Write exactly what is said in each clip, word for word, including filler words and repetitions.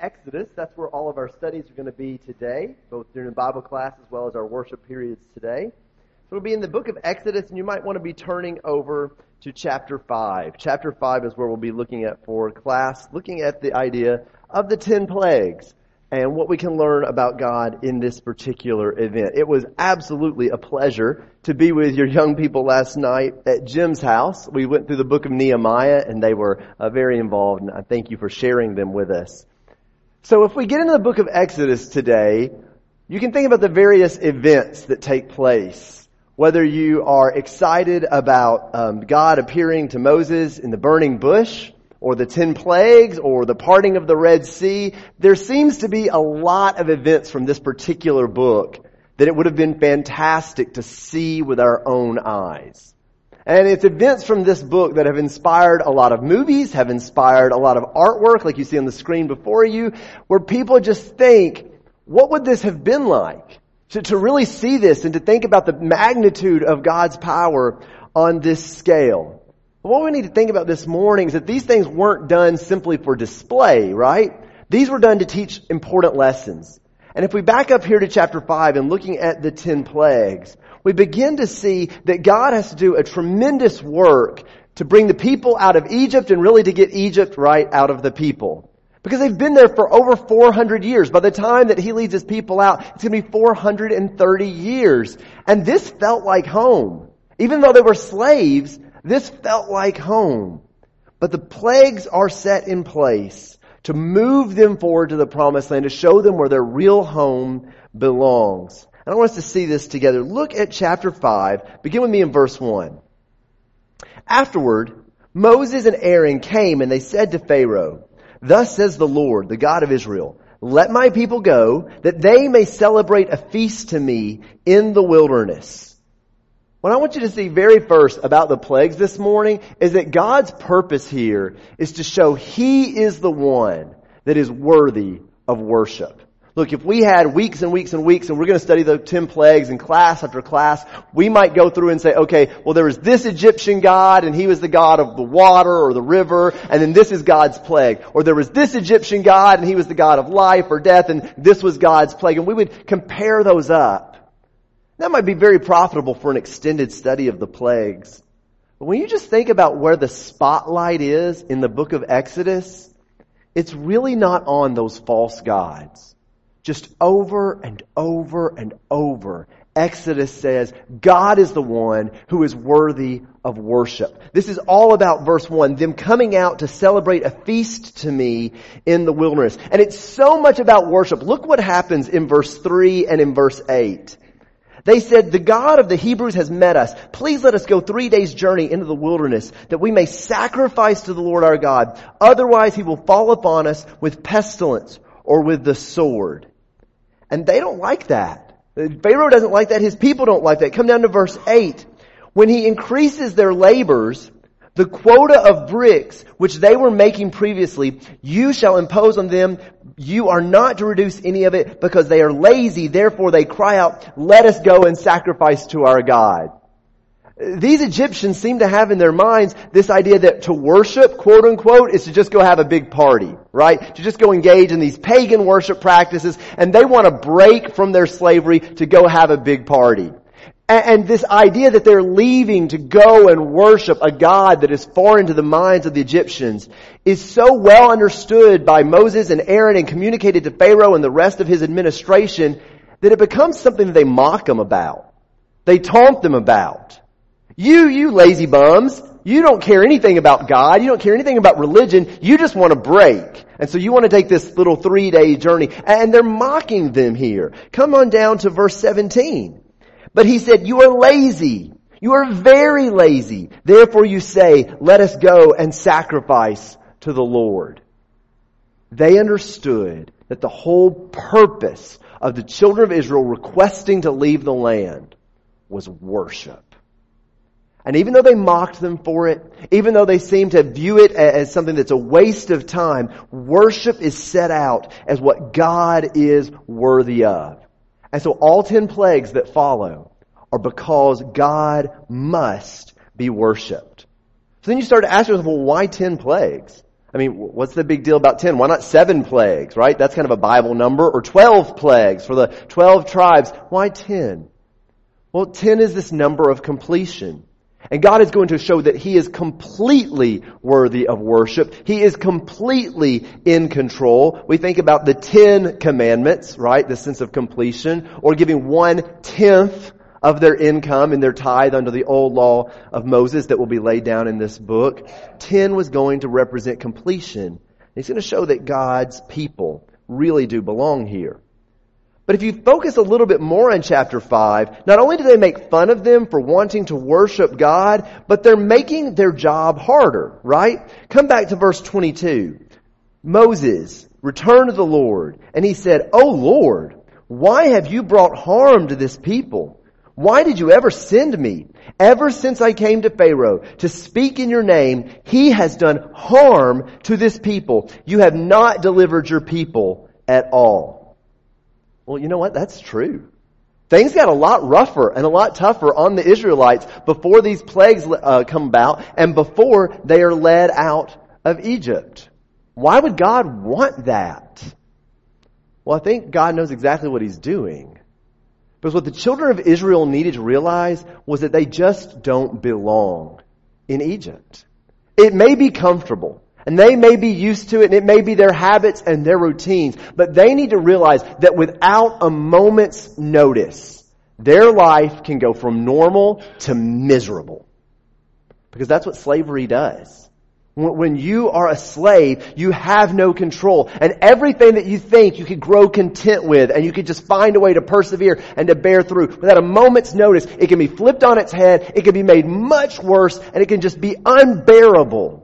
Exodus. That's where all of our studies are going to be today, both during the Bible class as well as our worship periods today. So we'll be in the book of Exodus, and you might want to be turning over to chapter five. Chapter five is where we'll be looking at for class, looking at the idea of the ten plagues and what we can learn about God in this particular event. It was absolutely a pleasure to be with your young people last night at Jim's house. We went through the book of Nehemiah, and they were uh, very involved, and I thank you for sharing them with us. So if we get into the book of Exodus today, you can think about the various events that take place. Whether you are excited about um, God appearing to Moses in the burning bush, or the ten plagues, or the parting of the Red Sea, there seems to be a lot of events from this particular book that it would have been fantastic to see with our own eyes. And it's events from this book that have inspired a lot of movies, have inspired a lot of artwork, like you see on the screen before you, where people just think, what would this have been like? To, to really see this and to think about the magnitude of God's power on this scale. What we need to think about this morning is that these things weren't done simply for display, right? These were done to teach important lessons. And if we back up here to chapter five and looking at the ten plagues, we begin to see that God has to do a tremendous work to bring the people out of Egypt and really to get Egypt right out of the people. Because they've been there for over four hundred years. By the time that He leads His people out, it's going to be four hundred thirty years. And this felt like home. Even though they were slaves, this felt like home. But the plagues are set in place to move them forward to the promised land, to show them where their real home belongs. And I want us to see this together. Look at chapter five. Begin with me in verse one. Afterward, Moses and Aaron came and they said to Pharaoh, "Thus says the Lord, the God of Israel, let my people go, that they may celebrate a feast to me in the wilderness." What I want you to see very first about the plagues this morning is that God's purpose here is to show He is the one that is worthy of worship. Look, if we had weeks and weeks and weeks and we're going to study the ten plagues in class after class, we might go through and say, okay, well there was this Egyptian god and he was the god of the water or the river, and then this is God's plague. Or there was this Egyptian god and he was the god of life or death, and this was God's plague. And we would compare those up. That might be very profitable for an extended study of the plagues. But when you just think about where the spotlight is in the book of Exodus, it's really not on those false gods. Just over and over and over, Exodus says, God is the one who is worthy of worship. This is all about verse one, them coming out to celebrate a feast to me in the wilderness. And it's so much about worship. Look what happens in verse three and in verse eight. They said, "The God of the Hebrews has met us. Please let us go three days' journey into the wilderness, that we may sacrifice to the Lord our God. Otherwise He will fall upon us with pestilence or with the sword." And they don't like that. Pharaoh doesn't like that. His people don't like that. Come down to verse eight. When he increases their labors, the quota of bricks which they were making previously, you shall impose on them. You are not to reduce any of it, because they are lazy. Therefore they cry out, "Let us go and sacrifice to our God." These Egyptians seem to have in their minds this idea that to worship, quote unquote, is to just go have a big party, right? To just go engage in these pagan worship practices, and they want to break from their slavery to go have a big party. And this idea that they're leaving to go and worship a God that is foreign to the minds of the Egyptians is so well understood by Moses and Aaron and communicated to Pharaoh and the rest of his administration that it becomes something that they mock them about. They taunt them about. You, you lazy bums, you don't care anything about God, you don't care anything about religion, you just want to break. And so you want to take this little three-day journey. And they're mocking them here. Come on down to verse seventeen. But he said, "You are lazy. You are very lazy. Therefore you say, 'Let us go and sacrifice to the Lord.'" They understood that the whole purpose of the children of Israel requesting to leave the land was worship. And even though they mocked them for it, even though they seemed to view it as something that's a waste of time, worship is set out as what God is worthy of. And so all ten plagues that follow are because God must be worshipped. So then you start to ask yourself, well, why ten plagues? I mean, what's the big deal about ten? Why not seven plagues, right? That's kind of a Bible number. Or twelve plagues for the twelve tribes. Why ten? Well, ten is this number of completion. And God is going to show that He is completely worthy of worship. He is completely in control. We think about the Ten Commandments, right? The sense of completion. Or giving one-tenth of their income in their tithe under the old law of Moses that will be laid down in this book. Ten was going to represent completion. It's going to show that God's people really do belong here. But if you focus a little bit more on chapter five, not only do they make fun of them for wanting to worship God, but they're making their job harder, right? Come back to verse twenty-two. Moses returned to the Lord, and he said, "O Lord, why have you brought harm to this people? Why did you ever send me? Ever since I came to Pharaoh to speak in your name, he has done harm to this people. You have not delivered your people at all." Well, you know what? That's true. Things got a lot rougher and a lot tougher on the Israelites before these plagues uh, come about and before they are led out of Egypt. Why would God want that? Well, I think God knows exactly what He's doing. Because what the children of Israel needed to realize was that they just don't belong in Egypt. It may be comfortable. And they may be used to it, and it may be their habits and their routines. But they need to realize that without a moment's notice, their life can go from normal to miserable. Because that's what slavery does. When you are a slave, you have no control. And everything that you think you could grow content with, and you could just find a way to persevere and to bear through, without a moment's notice, it can be flipped on its head, it can be made much worse, and it can just be unbearable.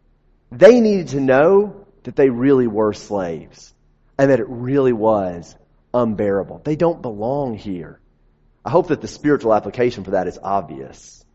They needed to know that they really were slaves and that it really was unbearable. They don't belong here. I hope that the spiritual application for that is obvious.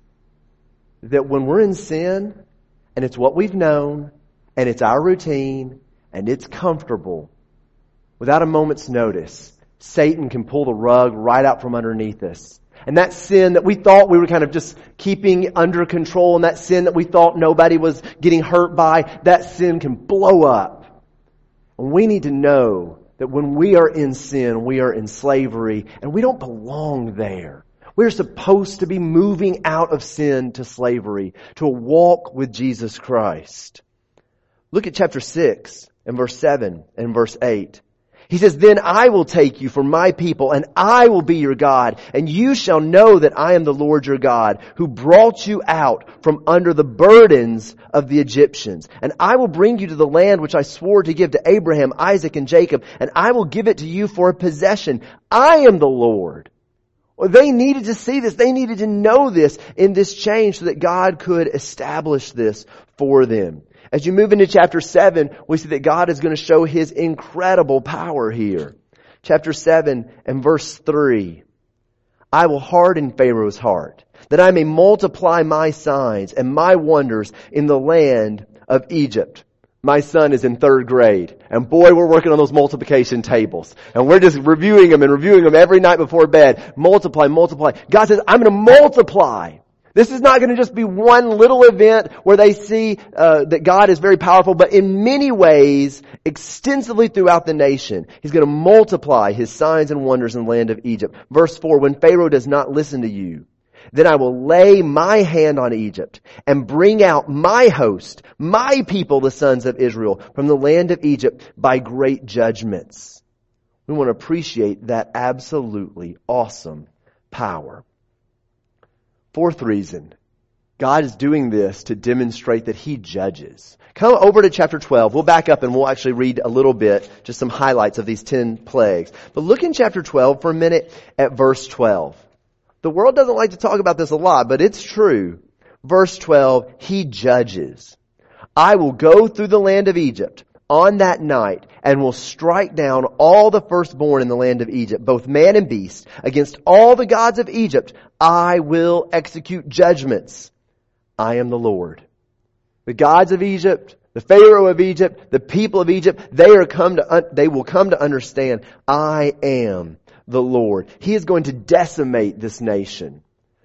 That when we're in sin and it's what we've known and it's our routine and it's comfortable, without a moment's notice, Satan can pull the rug right out from underneath us. And that sin that we thought we were kind of just keeping under control, and that sin that we thought nobody was getting hurt by, that sin can blow up. And we need to know that when we are in sin, we are in slavery, and we don't belong there. We're supposed to be moving out of sin to slavery, to a walk with Jesus Christ. Look at chapter six and verse seven and verse eight. He says, "Then I will take you for my people, and I will be your God, and you shall know that I am the Lord your God, who brought you out from under the burdens of the Egyptians. And I will bring you to the land which I swore to give to Abraham, Isaac, and Jacob, and I will give it to you for a possession. I am the Lord." Well, they needed to see this. They needed to know this in this change so that God could establish this for them. As you move into chapter seven, we see that God is going to show His incredible power here. Chapter seven and verse three. "I will harden Pharaoh's heart, that I may multiply my signs and my wonders in the land of Egypt." My son is in third grade, and boy, we're working on those multiplication tables. And we're just reviewing them and reviewing them every night before bed. Multiply, multiply. God says, I'm going to multiply. This is not going to just be one little event where they see uh, that God is very powerful, but in many ways, extensively throughout the nation. He's going to multiply His signs and wonders in the land of Egypt. Verse four, "When Pharaoh does not listen to you, then I will lay my hand on Egypt and bring out my host, my people, the sons of Israel, from the land of Egypt by great judgments." We want to appreciate that absolutely awesome power. Fourth reason, God is doing this to demonstrate that He judges. Come over to chapter twelve. We'll back up and we'll actually read a little bit, just some highlights of these ten plagues. But look in chapter twelve for a minute at verse twelve. The world doesn't like to talk about this a lot, but it's true. Verse twelve, He judges. "I will go through the land of Egypt on that night and will strike down all the firstborn in the land of Egypt, both man and beast. Against all the gods of Egypt, I will execute judgments. I am the Lord." The gods of Egypt, the Pharaoh of Egypt, the people of Egypt, they are come to, they will come to understand, I am the Lord. He is going to decimate this nation.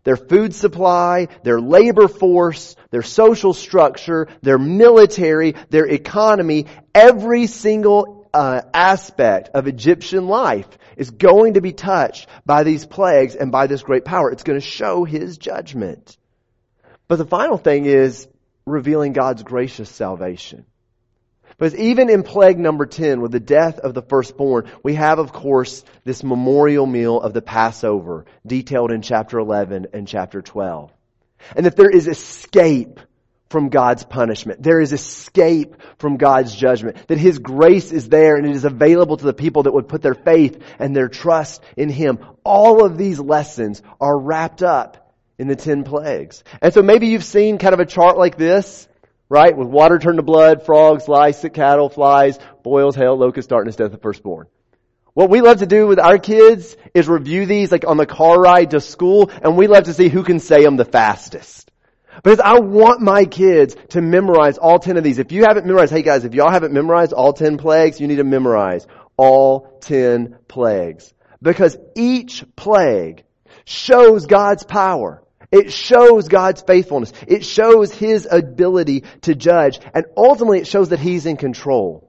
their food supply, their labor force, their social structure, their military, their economy, every single uh, aspect of Egyptian life is going to be touched by these plagues and by this great power. It's going to show His judgment. But the final thing is revealing God's gracious salvation. Because even in plague number ten, with the death of the firstborn, we have, of course, this memorial meal of the Passover, detailed in chapter eleven and chapter twelve. And that there is escape from God's punishment. There is escape from God's judgment. That His grace is there and it is available to the people that would put their faith and their trust in Him. All of these lessons are wrapped up in the ten plagues. And so maybe you've seen kind of a chart like this, right? With water turned to blood, frogs, lice, sick cattle, flies, boils, hail, locusts, darkness, death of the firstborn. What we love to do with our kids is review these like on the car ride to school, and we love to see who can say them the fastest. Because I want my kids to memorize all ten of these. If you haven't memorized, hey guys, if y'all haven't memorized all ten plagues, you need to memorize all ten plagues. Because each plague shows God's power. It shows God's faithfulness. It shows His ability to judge. And ultimately it shows that He's in control.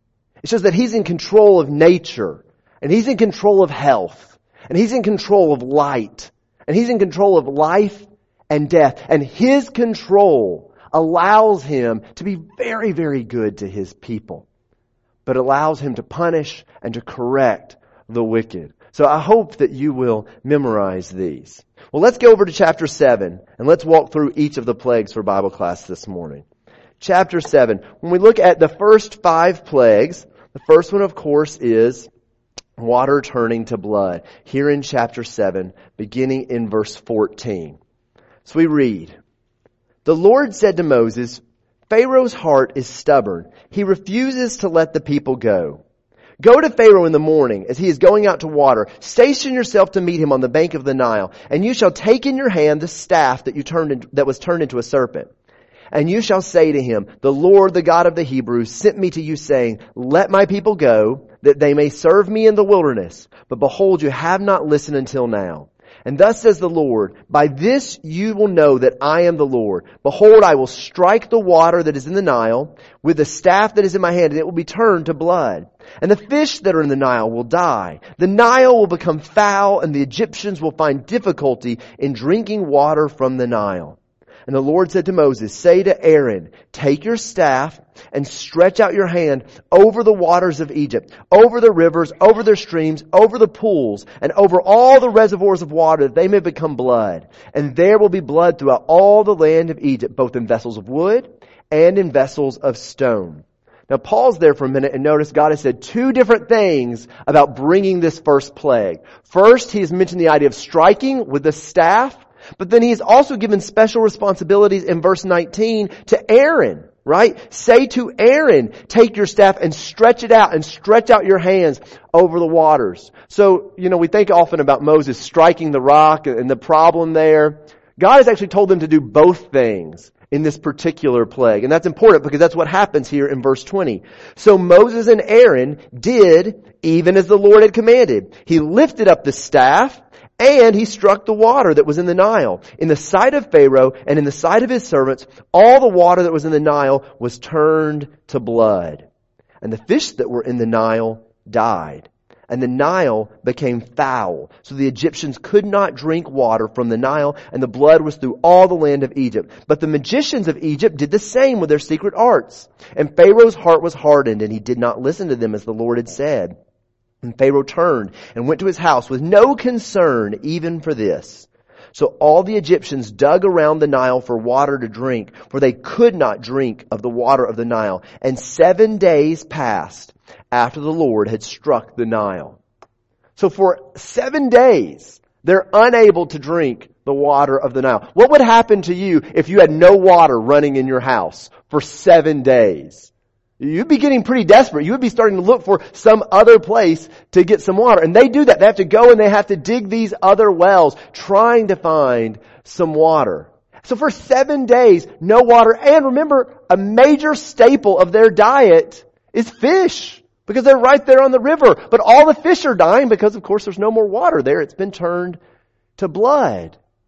It shows that He's in control of nature. And He's in control of health. And He's in control of light. And He's in control of life and death. And His control allows Him to be very, very good to His people. But allows Him to punish and to correct the wicked. So I hope that you will memorize these. Well, let's go over to chapter seven and let's walk through each of the plagues for Bible class this morning. Chapter seven. When we look at the first five plagues, the first one, of course, is water turning to blood. Here in chapter seven, beginning in verse fourteen. So we read, "The Lord said to Moses, Pharaoh's heart is stubborn. He refuses to let the people go. Go to Pharaoh in the morning as he is going out to water. Station yourself to meet him on the bank of the Nile, and you shall take in your hand the staff that you turned in, that was turned into a serpent. And you shall say to him, the Lord, the God of the Hebrews, sent me to you saying, let my people go, that they may serve me in the wilderness. But behold, you have not listened until now. And thus says the Lord, by this you will know that I am the Lord. Behold, I will strike the water that is in the Nile with the staff that is in my hand, and it will be turned to blood. And the fish that are in the Nile will die. The Nile will become foul, and the Egyptians will find difficulty in drinking water from the Nile. And the Lord said to Moses, say to Aaron, take your staff and stretch out your hand over the waters of Egypt, over the rivers, over their streams, over the pools, and over all the reservoirs of water, that they may become blood. And there will be blood throughout all the land of Egypt, both in vessels of wood and in vessels of stone. Now pause there for a minute and notice God has said two different things about bringing this first plague. First, He has mentioned the idea of striking with the staff. But then He's also given special responsibilities in verse nineteen to Aaron, right? Say to Aaron, take your staff and stretch it out and stretch out your hands over the waters. So, you know, we think often about Moses striking the rock and the problem there. God has actually told them to do both things in this particular plague. And that's important because that's what happens here in verse twenty. So Moses and Aaron did even as the Lord had commanded. He lifted up the staff, and he struck the water that was in the Nile. In the sight of Pharaoh and in the sight of his servants, all the water that was in the Nile was turned to blood. And the fish that were in the Nile died. And the Nile became foul. So the Egyptians could not drink water from the Nile, and the blood was through all the land of Egypt. But the magicians of Egypt did the same with their secret arts. And Pharaoh's heart was hardened, and he did not listen to them as the Lord had said. And Pharaoh turned and went to his house with no concern even for this. So all the Egyptians dug around the Nile for water to drink, for they could not drink of the water of the Nile. And seven days passed after the Lord had struck the Nile. So for seven days, they're unable to drink the water of the Nile. What would happen to you if you had no water running in your house for seven days? You'd be getting pretty desperate. You would be starting to look for some other place to get some water. And they do that. They have to go and they have to dig these other wells trying to find some water. So for seven days, no water. And remember, a major staple of their diet is fish, because they're right there on the river. But all the fish are dying because, of course, there's no more water there. It's been turned to blood.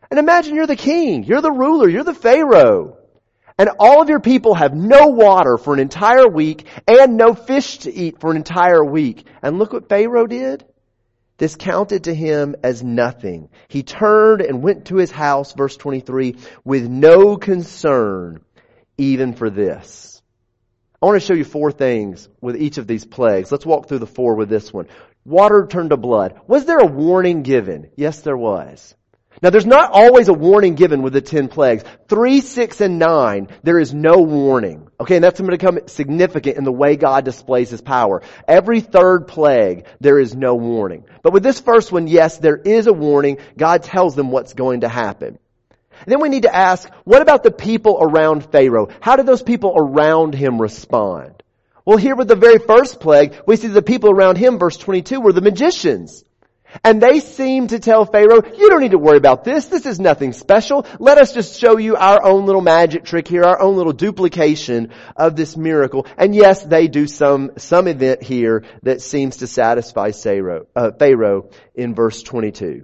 And imagine you're the king, you're the ruler, you're the Pharaoh. And all of your people have no water for an entire week and no fish to eat for an entire week. And look what Pharaoh did. This counted to him as nothing. He turned and went to his house, verse twenty-three, with no concern even for this. I want to show you four things with each of these plagues. Let's walk through the four with this one. Water turned to blood. Was there a warning given? Yes, there was. Now, there's not always a warning given with the ten plagues. Three, six, and nine, there is no warning. Okay, and that's going to become significant in the way God displays His power. Every third plague, there is no warning. But with this first one, yes, there is a warning. God tells them what's going to happen. And then we need to ask, what about the people around Pharaoh? How did those people around him respond? Well, here with the very first plague, we see the people around him, verse twenty-two, were the magicians. And they seem to tell Pharaoh, you don't need to worry about this. This is nothing special. Let us just show you our own little magic trick here, our own little duplication of this miracle. And yes, they do some, some event here that seems to satisfy Pharaoh, uh, Pharaoh in verse twenty-two.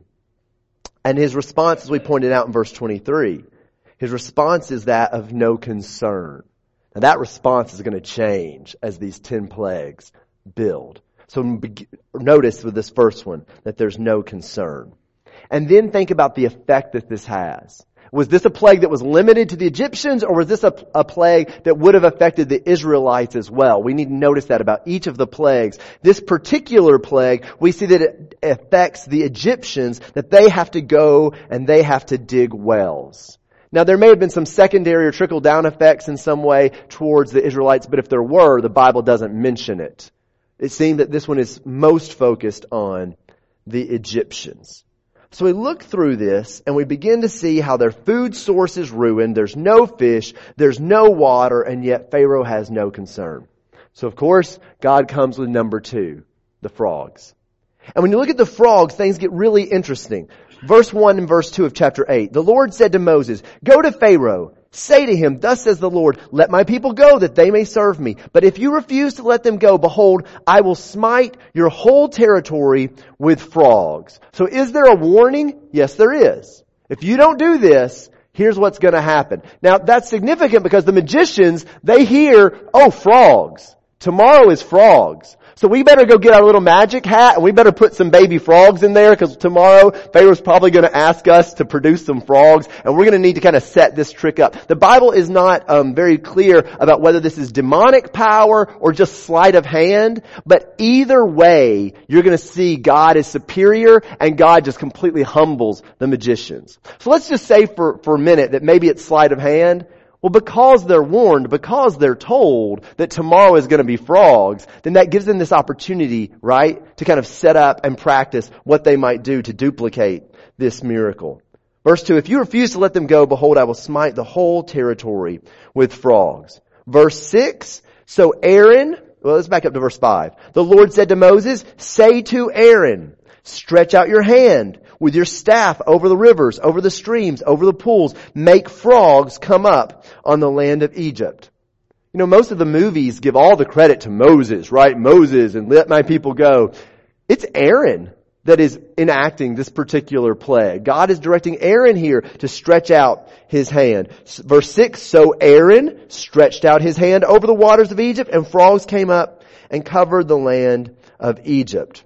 And his response, as we pointed out in verse twenty-three, his response is that of no concern. Now that response is going to change as these ten plagues build. So notice with this first one that there's no concern. And then think about the effect that this has. Was this a plague that was limited to the Egyptians, or was this a, a plague that would have affected the Israelites as well? We need to notice that about each of the plagues. This particular plague, we see that it affects the Egyptians, that they have to go and they have to dig wells. Now, there may have been some secondary or trickle-down effects in some way towards the Israelites, but if there were, the Bible doesn't mention it. It seemed that this one is most focused on the Egyptians. So we look through this and we begin to see how their food source is ruined. There's no fish, there's no water, and yet Pharaoh has no concern. So of course, God comes with number two, the frogs. And when you look at the frogs, things get really interesting. Verse one and verse two of chapter eight. The Lord said to Moses, go to Pharaoh. Say to him, thus says the Lord, let my people go that they may serve me. But if you refuse to let them go, behold, I will smite your whole territory with frogs. So is there a warning? Yes, there is. If you don't do this, here's what's going to happen. Now, that's significant because the magicians, they hear, oh, frogs. Tomorrow is frogs. So we better go get our little magic hat and we better put some baby frogs in there because tomorrow Pharaoh's probably going to ask us to produce some frogs and we're going to need to kind of set this trick up. The Bible is not um, very clear about whether this is demonic power or just sleight of hand, but either way, you're going to see God is superior and God just completely humbles the magicians. So let's just say for, for a minute that maybe it's sleight of hand. Well, because they're warned, because they're told that tomorrow is going to be frogs, then that gives them this opportunity, right, to kind of set up and practice what they might do to duplicate this miracle. Verse two, if you refuse to let them go, behold, I will smite the whole territory with frogs. Verse six, so Aaron, well, let's back up to verse five. The Lord said to Moses, say to Aaron, stretch out your hand with your staff over the rivers, over the streams, over the pools. Make frogs come up on the land of Egypt. You know, most of the movies give all the credit to Moses, right? Moses and let my people go. It's Aaron that is enacting this particular plague. God is directing Aaron here to stretch out his hand. Verse six, so Aaron stretched out his hand over the waters of Egypt, and frogs came up and covered the land of Egypt.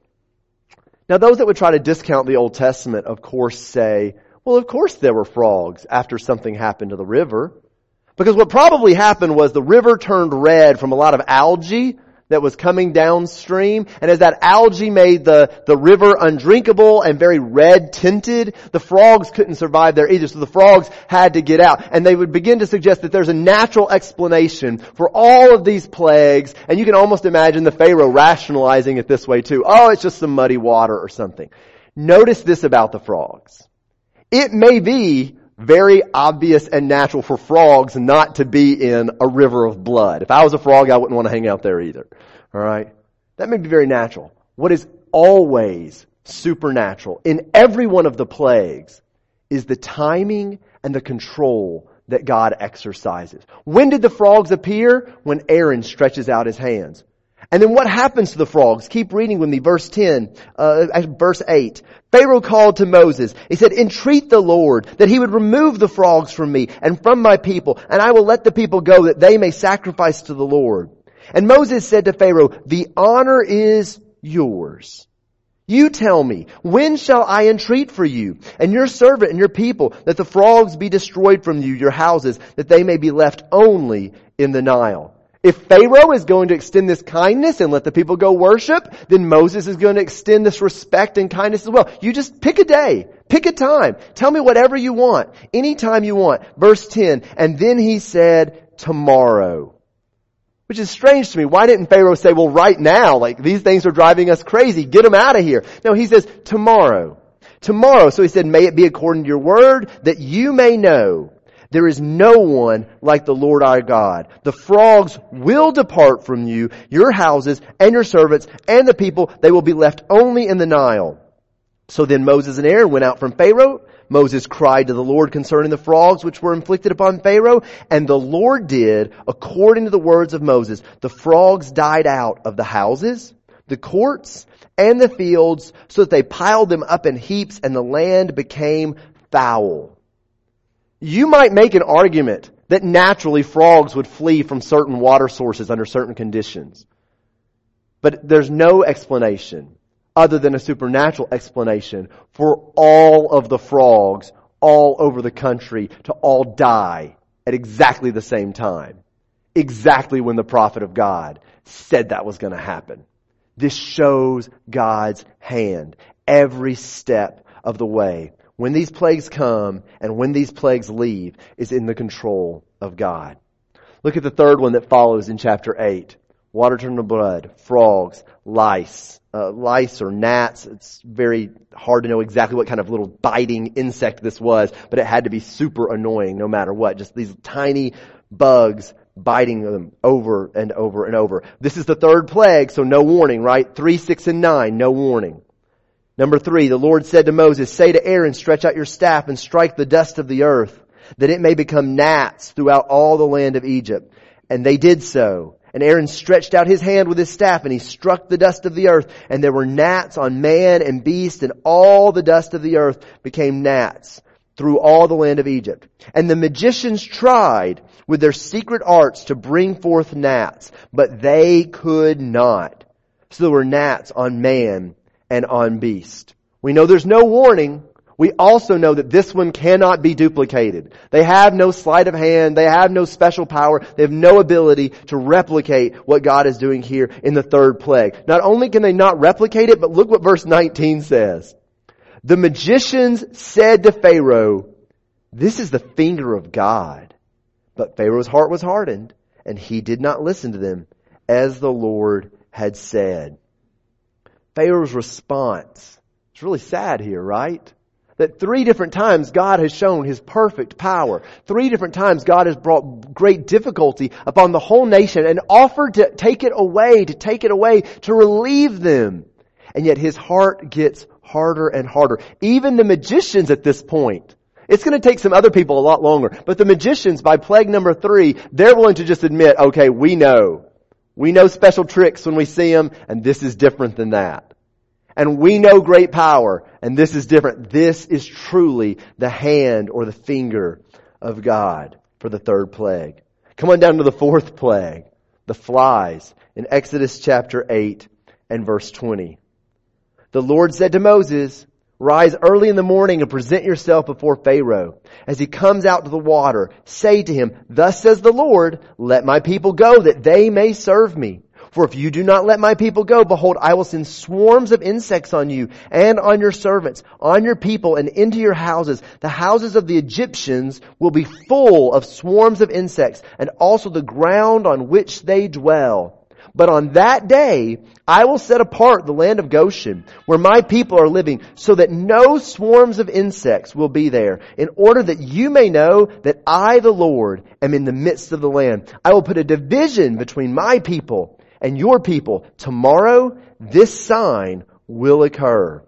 Now, those that would try to discount the Old Testament, of course, say, well, of course there were frogs after something happened to the river. Because what probably happened was the river turned red from a lot of algae that was coming downstream. And as that algae made the, the river undrinkable and very red tinted, the frogs couldn't survive there either. So the frogs had to get out. And they would begin to suggest that there's a natural explanation for all of these plagues. And you can almost imagine the Pharaoh rationalizing it this way too. Oh, it's just some muddy water or something. Notice this about the frogs. It may be very obvious and natural for frogs not to be in a river of blood. If I was a frog, I wouldn't want to hang out there either. All right? That may be very natural. What is always supernatural in every one of the plagues is the timing and the control that God exercises. When did the frogs appear? When Aaron stretches out his hands. And then what happens to the frogs? Keep reading with me, verse ten, uh, verse eight. Pharaoh called to Moses. He said, entreat the Lord that he would remove the frogs from me and from my people, and I will let the people go that they may sacrifice to the Lord. And Moses said to Pharaoh, the honor is yours. You tell me, when shall I entreat for you and your servant and your people that the frogs be destroyed from you, your houses, that they may be left only in the Nile? If Pharaoh is going to extend this kindness and let the people go worship, then Moses is going to extend this respect and kindness as well. You just pick a day, pick a time. Tell me whatever you want, anytime you want. Verse ten, and then he said, tomorrow. Which is strange to me. Why didn't Pharaoh say, well, right now, like these things are driving us crazy. Get them out of here. No, he says tomorrow. Tomorrow. So he said, may it be according to your word that you may know there is no one like the Lord our God. The frogs will depart from you, your houses and your servants and the people. They will be left only in the Nile. So then Moses and Aaron went out from Pharaoh. Moses cried to the Lord concerning the frogs which were inflicted upon Pharaoh. And the Lord did according to the words of Moses. The frogs died out of the houses, the courts, and the fields, so that they piled them up in heaps, and the land became foul. You might make an argument that naturally frogs would flee from certain water sources under certain conditions. But there's no explanation other than a supernatural explanation for all of the frogs all over the country to all die at exactly the same time. Exactly when the prophet of God said that was going to happen. This shows God's hand every step of the way. When these plagues come and when these plagues leave is in the control of God. Look at the third one that follows in chapter eight. Water turned to blood, frogs, lice. Uh, lice or gnats. It's very hard to know exactly what kind of little biting insect this was, but it had to be super annoying no matter what. Just these tiny bugs biting them over and over and over. This is the third plague, so no warning, right? Three, six, and nine, no warning. Number three, the Lord said to Moses, say to Aaron, stretch out your staff and strike the dust of the earth, that it may become gnats throughout all the land of Egypt. And they did so. And Aaron stretched out his hand with his staff, and he struck the dust of the earth, and there were gnats on man and beast, and all the dust of the earth became gnats through all the land of Egypt. And the magicians tried with their secret arts to bring forth gnats, but they could not. So there were gnats on man and on beast. We know there's no warning. We also know that this one cannot be duplicated. They have no sleight of hand. They have no special power. They have no ability to replicate what God is doing here in the third plague. Not only can they not replicate it, but look what verse nineteen says. The magicians said to Pharaoh, this is the finger of God. But Pharaoh's heart was hardened, and he did not listen to them, as the Lord had said. Pharaoh's response. It's really sad here, right? That three different times God has shown His perfect power. Three different times God has brought great difficulty upon the whole nation and offered to take it away, to take it away, to relieve them. And yet His heart gets harder and harder. Even the magicians at this point. It's going to take some other people a lot longer. But the magicians, by plague number three, they're willing to just admit, okay, we know. We know special tricks when we see them, and this is different than that. And we know great power, and this is different. This is truly the hand or the finger of God for the third plague. Come on down to the fourth plague, the flies, in Exodus chapter eight and verse twenty. The Lord said to Moses, rise early in the morning and present yourself before Pharaoh. As he comes out to the water, say to him, thus says the Lord, let my people go that they may serve me. For if you do not let my people go, behold, I will send swarms of insects on you and on your servants, on your people and into your houses. The houses of the Egyptians will be full of swarms of insects, and also the ground on which they dwell. But on that day, I will set apart the land of Goshen, where my people are living, so that no swarms of insects will be there, in order that you may know that I, the Lord, am in the midst of the land. I will put a division between my people and your people. Tomorrow, this sign will occur.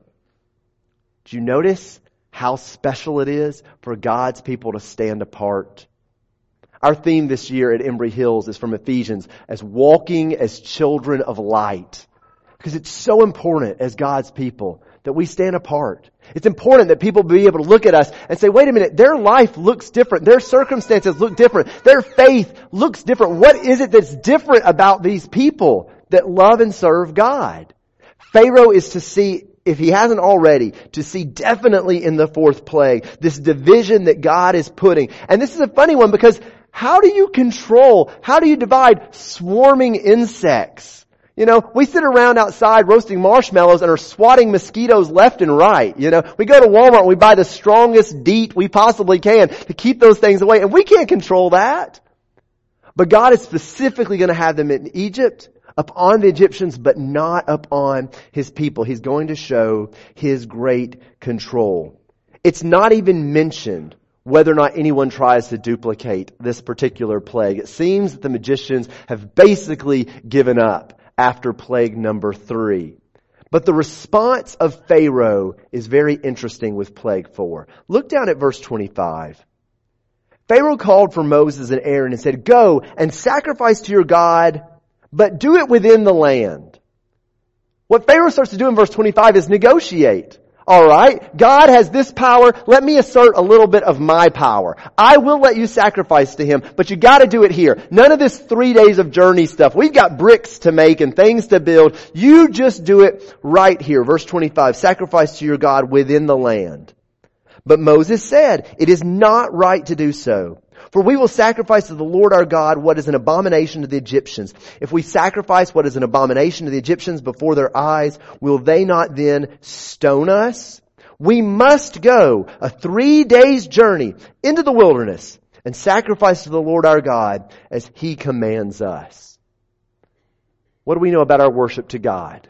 Do you notice how special it is for God's people to stand apart? Our theme this year at Embry Hills is from Ephesians, as walking as children of light. Because it's so important as God's people that we stand apart. It's important that people be able to look at us and say, wait a minute, their life looks different. Their circumstances look different. Their faith looks different. What is it that's different about these people that love and serve God? Pharaoh is to see, if he hasn't already, to see definitely in the fourth plague, this division that God is putting. And this is a funny one because how do you control, how do you divide swarming insects? You know, we sit around outside roasting marshmallows and are swatting mosquitoes left and right. You know, we go to Walmart and we buy the strongest DEET we possibly can to keep those things away. And we can't control that. But God is specifically going to have them in Egypt, upon the Egyptians, but not upon His people. He's going to show His great control. It's not even mentioned whether or not anyone tries to duplicate this particular plague. It seems that the magicians have basically given up after plague number three. But the response of Pharaoh is very interesting with plague four. Look down at verse twenty-five. Pharaoh called for Moses and Aaron and said, "Go and sacrifice to your God, but do it within the land." What Pharaoh starts to do in verse twenty-five is negotiate. All right, God has this power. Let me assert a little bit of my power. I will let you sacrifice to Him, but you got to do it here. None of this three days of journey stuff. We've got bricks to make and things to build. You just do it right here. Verse twenty-five, sacrifice to your God within the land. But Moses said, "It is not right to do so. For we will sacrifice to the Lord our God what is an abomination to the Egyptians. If we sacrifice what is an abomination to the Egyptians before their eyes, will they not then stone us? We must go a three days journey into the wilderness and sacrifice to the Lord our God as He commands us." What do we know about our worship to God?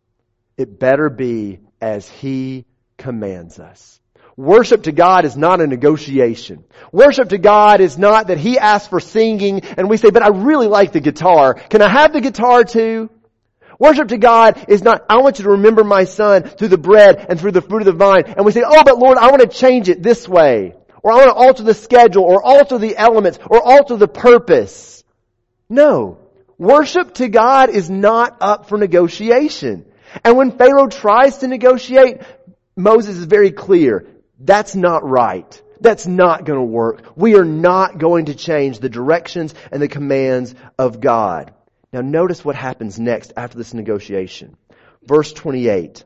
It better be as He commands us. Worship to God is not a negotiation. Worship to God is not that He asks for singing and we say, "But I really like the guitar. Can I have the guitar too?" Worship to God is not, "I want you to remember my son through the bread and through the fruit of the vine." And we say, "Oh, but Lord, I want to change it this way." Or I want to alter the schedule or alter the elements or alter the purpose. No. Worship to God is not up for negotiation. And when Pharaoh tries to negotiate, Moses is very clear. That's not right. That's not going to work. We are not going to change the directions and the commands of God. Now notice what happens next after this negotiation. Verse twenty-eight.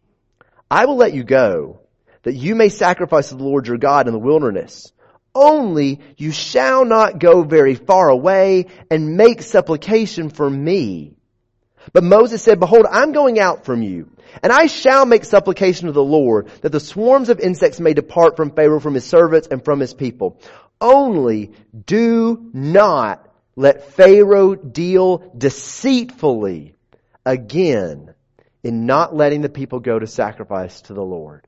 "I will let you go, that you may sacrifice to the Lord your God in the wilderness. Only you shall not go very far away and make supplication for me." But Moses said, "Behold, I'm going out from you, and I shall make supplication to the Lord, that the swarms of insects may depart from Pharaoh, from his servants, and from his people. Only do not let Pharaoh deal deceitfully again in not letting the people go to sacrifice to the Lord."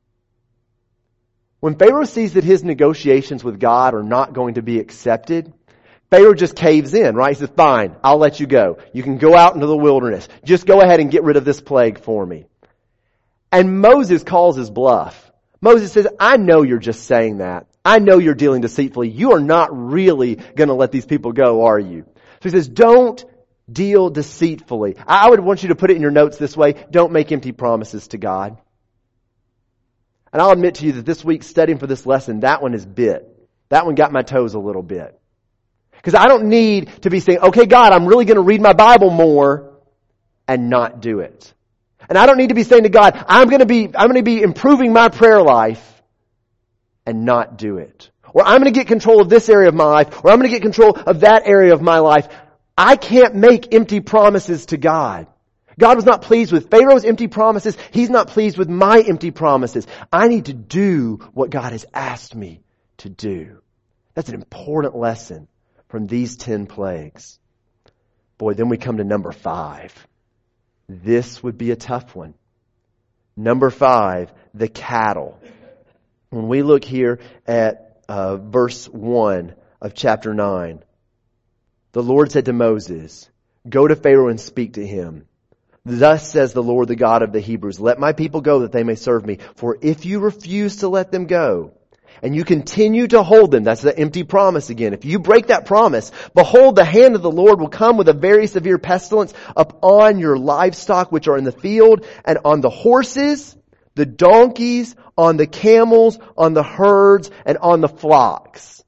When Pharaoh sees that his negotiations with God are not going to be accepted, Pharaoh just caves in, right? He says, "Fine, I'll let you go. You can go out into the wilderness. Just go ahead and get rid of this plague for me." And Moses calls his bluff. Moses says, "I know you're just saying that. I know you're dealing deceitfully. You are not really going to let these people go, are you?" So he says, "Don't deal deceitfully." I would want you to put it in your notes this way. Don't make empty promises to God. And I'll admit to you that this week studying for this lesson, that one is bit. That one got my toes a little bit. Because I don't need to be saying, "Okay, God, I'm really going to read my Bible more," and not do it. And I don't need to be saying to God, I'm going to be, I'm going to be improving my prayer life and not do it. Or I'm going to get control of this area of my life, or I'm going to get control of that area of my life. I can't make empty promises to God. God was not pleased with Pharaoh's empty promises. He's not pleased with my empty promises. I need to do what God has asked me to do. That's an important lesson from these ten plagues. Boy, then we come to number five. This would be a tough one. Number five, the cattle. When we look here at uh, verse one of chapter nine, the Lord said to Moses, "Go to Pharaoh and speak to him. Thus says the Lord, the God of the Hebrews, let my people go that they may serve me. For if you refuse to let them go, and you continue to hold them, that's the empty promise again. If you break that promise, behold, the hand of the Lord will come with a very severe pestilence upon your livestock which are in the field, and on the horses, the donkeys, on the camels, on the herds, and on the flocks.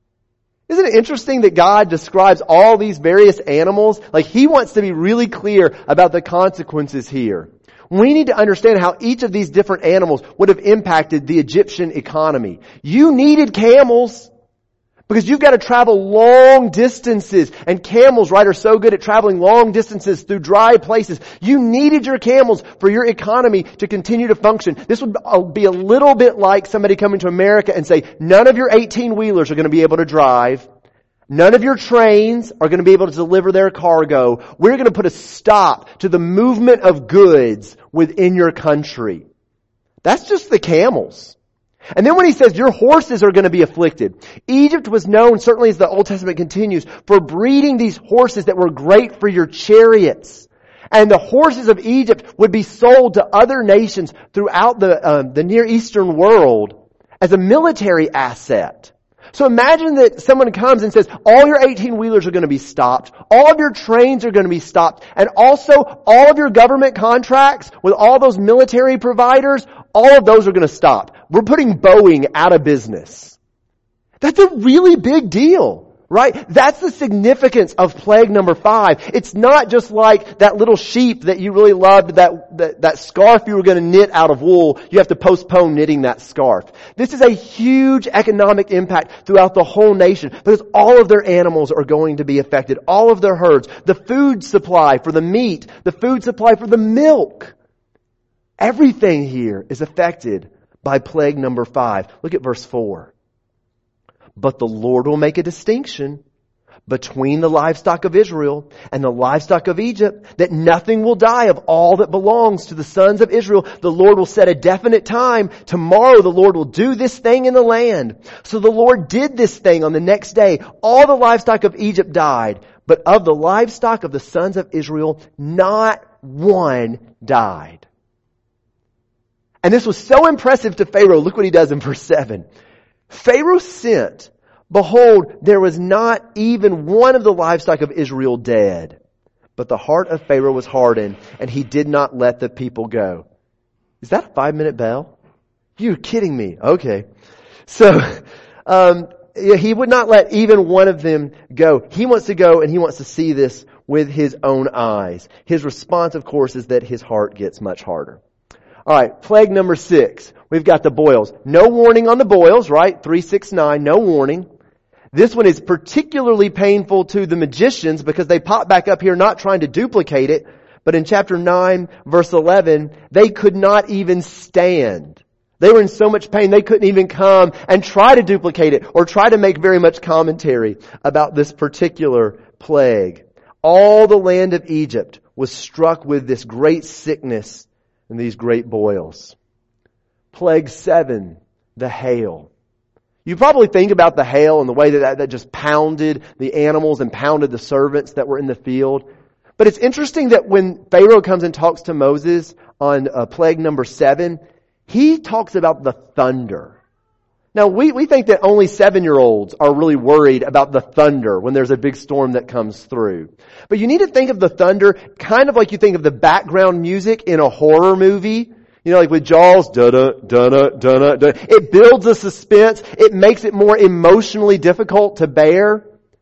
Isn't it interesting that God describes all these various animals? Like He wants to be really clear about the consequences here. We need to understand how each of these different animals would have impacted the Egyptian economy. You needed camels because you've got to travel long distances, and camels, right, are so good at traveling long distances through dry places. You needed your camels for your economy to continue to function. This would be a little bit like somebody coming to America and say, none of your eighteen-wheelers are going to be able to drive. None of your trains are going to be able to deliver their cargo. We're going to put a stop to the movement of goods within your country. That's just the camels. And then when he says your horses are going to be afflicted, Egypt was known, certainly as the Old Testament continues, for breeding these horses that were great for your chariots. And the horses of Egypt would be sold to other nations throughout the, um, the Near Eastern world as a military asset. So imagine that someone comes and says, all your eighteen-wheelers are going to be stopped, all of your trains are going to be stopped, and also all of your government contracts with all those military providers, all of those are going to stop. We're putting Boeing out of business. That's a really big deal. Right? That's the significance of plague number five. It's not just like that little sheep that you really loved, that, that, that scarf you were going to knit out of wool. You have to postpone knitting that scarf. This is a huge economic impact throughout the whole nation because all of their animals are going to be affected. All of their herds. The food supply for the meat. The food supply for the milk. Everything here is affected by plague number five. Look at verse four. But the Lord will make a distinction between the livestock of Israel and the livestock of Egypt, that nothing will die of all that belongs to the sons of Israel. The Lord will set a definite time. Tomorrow the Lord will do this thing in the land. So the Lord did this thing on the next day. All the livestock of Egypt died, but of the livestock of the sons of Israel, not one died. And this was so impressive to Pharaoh. Look what he does in verse seven. Pharaoh sent, behold, there was not even one of the livestock of Israel dead. But the heart of Pharaoh was hardened, and he did not let the people go. Is that a five-minute bell? You're kidding me. Okay. So, um, he would not let even one of them go. He wants to go, and he wants to see this with his own eyes. His response, of course, is that his heart gets much harder. All right, plague number six. We've got the boils. No warning on the boils, right? three six nine, no warning. This one is particularly painful to the magicians because they pop back up here not trying to duplicate it, but in chapter nine, verse eleven, they could not even stand. They were in so much pain they couldn't even come and try to duplicate it or try to make very much commentary about this particular plague. All the land of Egypt was struck with this great sickness and these great boils. Plague seven, the hail. You probably think about the hail and the way that, that that just pounded the animals and pounded the servants that were in the field. But it's interesting that when Pharaoh comes and talks to Moses on uh, plague number seven, he talks about the thunder. Now, we, we think that only seven-year-olds are really worried about the thunder when there's a big storm that comes through. But you need to think of the thunder kind of like you think of the background music in a horror movie. You know, like with Jaws, da-da, da-da, da-da, da-da. It builds a suspense. It makes it more emotionally difficult to bear.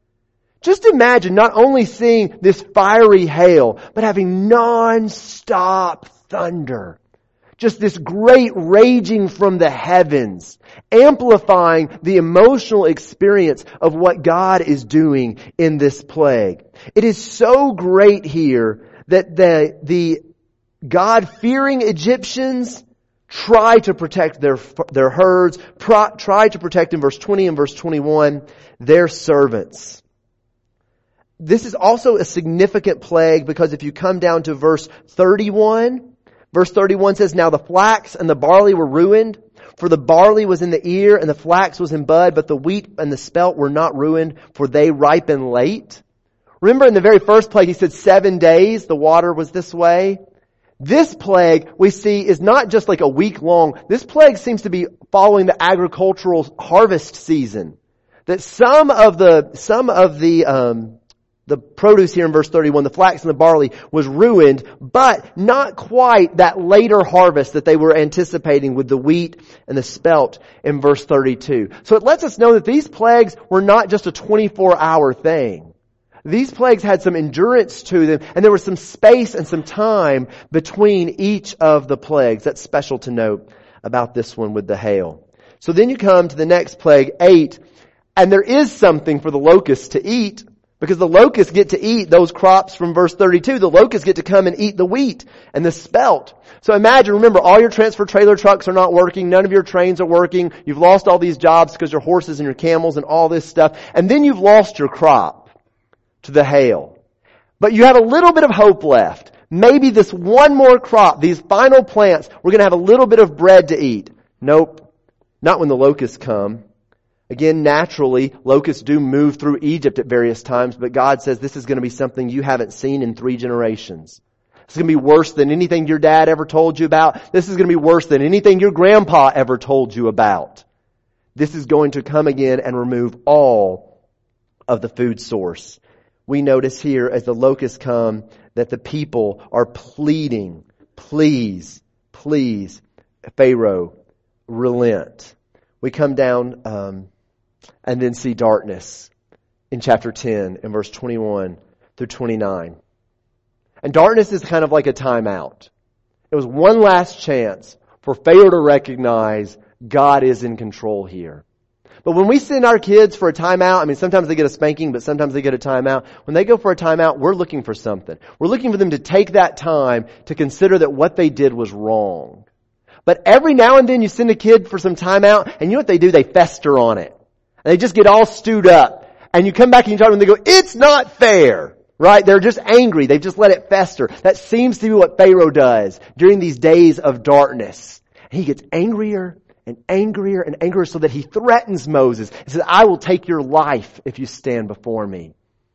Just imagine not only seeing this fiery hail, but having non-stop thunder. Just this great raging from the heavens, amplifying the emotional experience of what God is doing in this plague. It is so great here that the, the God-fearing Egyptians try to protect their, their herds, pro, try to protect in verse twenty and verse twenty-one, their servants. This is also a significant plague because if you come down to verse thirty-one, verse thirty-one says, now the flax and the barley were ruined, for the barley was in the ear and the flax was in bud, but the wheat and the spelt were not ruined, for they ripen late. Remember in the very first plague, he said seven days the water was this way. This plague we see is not just like a week long. This plague seems to be following the agricultural harvest season. That some of the, some of the, um, the produce here in verse thirty-one, the flax and the barley, was ruined, but not quite that later harvest that they were anticipating with the wheat and the spelt in verse thirty-two. So it lets us know that these plagues were not just a twenty-four hour thing. These plagues had some endurance to them, and there was some space and some time between each of the plagues. That's special to note about this one with the hail. So then you come to the next plague, eight, and there is something for the locusts to eat, because the locusts get to eat those crops from verse thirty-two. The locusts get to come and eat the wheat and the spelt. So imagine, remember, all your transfer trailer trucks are not working. None of your trains are working. You've lost all these jobs because your horses and your camels and all this stuff. And then you've lost your crop to the hail. But you have a little bit of hope left. Maybe this one more crop, these final plants, we're going to have a little bit of bread to eat. Nope. Not when the locusts come. Again, naturally, locusts do move through Egypt at various times, but God says this is going to be something you haven't seen in three generations. It's going to be worse than anything your dad ever told you about. This is going to be worse than anything your grandpa ever told you about. This is going to come again and remove all of the food source. We notice here as the locusts come that the people are pleading, please, please, Pharaoh, relent. We come down um, and then see darkness in chapter ten in verse twenty-one through twenty-nine. And darkness is kind of like a timeout. It was one last chance for Pharaoh to recognize God is in control here. But when we send our kids for a timeout, I mean, sometimes they get a spanking, but sometimes they get a timeout. When they go for a timeout, we're looking for something. We're looking for them to take that time to consider that what they did was wrong. But every now and then you send a kid for some timeout, and you know what they do? They fester on it. And they just get all stewed up. And you come back and you talk to them and they go, it's not fair. Right? They're just angry. They've just let it fester. That seems to be what Pharaoh does during these days of darkness. And he gets angrier and angrier and angrier so that he threatens Moses. He says, I will take your life if you stand before me.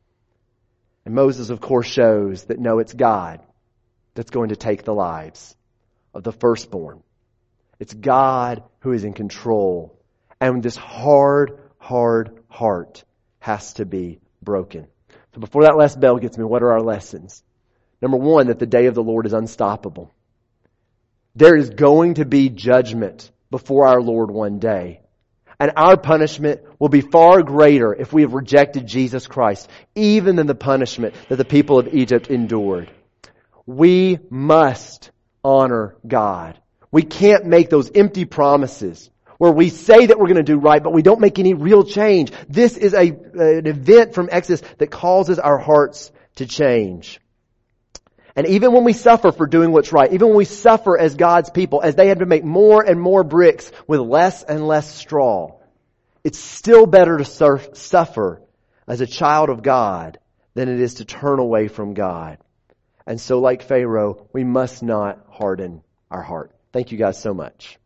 And Moses, of course, shows that no, it's God that's going to take the lives of the firstborn. It's God who is in control. And this hard, hard heart has to be broken. So before that last bell gets me, what are our lessons? Number one, that the day of the Lord is unstoppable. There is going to be judgment before our Lord one day. And our punishment will be far greater if we have rejected Jesus Christ, even than the punishment that the people of Egypt endured. We must honor God. We can't make those empty promises where we say that we're going to do right, but we don't make any real change. This is a, an event from Exodus that causes our hearts to change. And even when we suffer for doing what's right, even when we suffer as God's people, as they had to make more and more bricks with less and less straw, it's still better to surf, suffer as a child of God than it is to turn away from God. And so like Pharaoh, we must not harden our heart. Thank you guys so much.